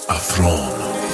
افران.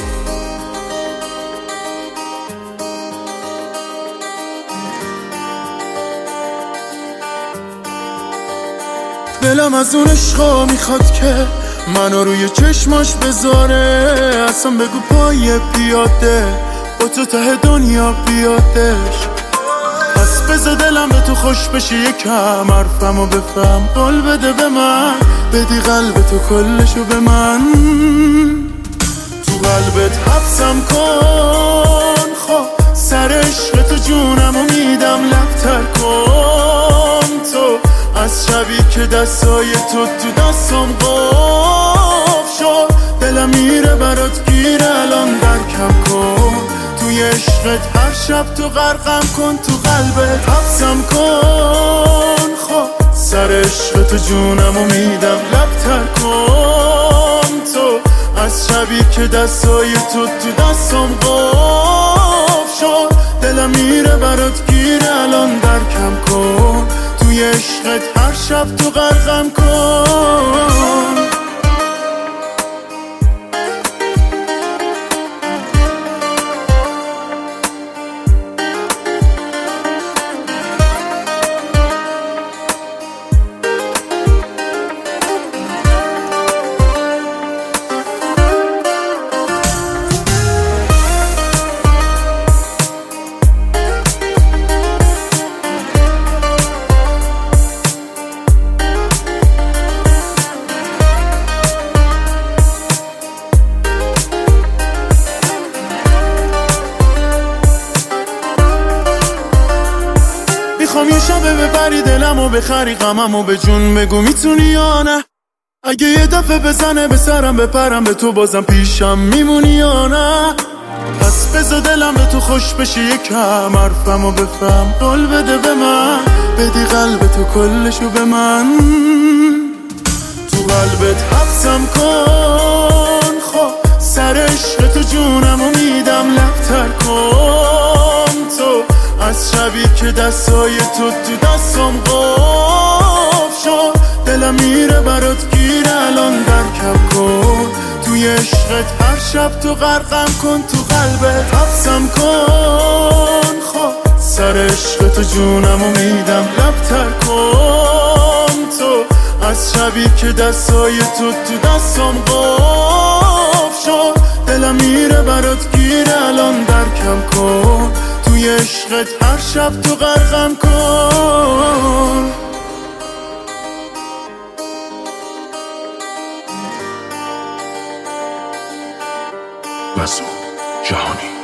دلم از اون عشقا میخواد که منو روی چشماش بذاره، اصلا بگو پای پیاده با تو ته دنیا بیادش. پس بذار دلم به تو خوش بشه، یکم حرفمو بفهم، قول بده به من، بدی قلب تو کلشو به من، تو قلبت حبسم کن. خب سر عشق تو جونمو میدم، لبتر کن تو از شبی که دستای تو دستم قف شد. دلم میره برات گیره الان درکم کن، توی عشقت هر شب تو غرقم کن، تو قلبت حبسم کن. خب سر عشق تو جونمو میدم، لبتر کن تو از شبی که دستای تو دستم قف شد. دلم میره برات گیره الان درکم کن، توی عشقت هر شب تو غرقم کن. میخوام یه شبه ببری دلمو بخری، غممو به جون بگو میتونی یا نه. اگه یه دفعه بزنه به سرم بپرم، به تو بازم پیشم میمونی یا نه. پس بذار دلم به تو خوش بشه، یکم حرفمو بفهم، قول بده به من، بدی قلب تو کلشو به من، تو قلبت حبسم کن. خب سر عشق تو جونمو میدم، لبتر کن تو از شبی که دستای تو دستم قف شد. دلم میره برات گیره الان درکم کن، توی عشقت هر شب تو غرقم کن، تو قلبت حبسم کن. خب سر عشق تو جونمو میدم، لبتر کن تو از شبی که دستای تو دستم قف شد. دلم میره برات گیره الان درکم کن، توی عشقت هر شب تو غرقم کن. مسعود جهانی.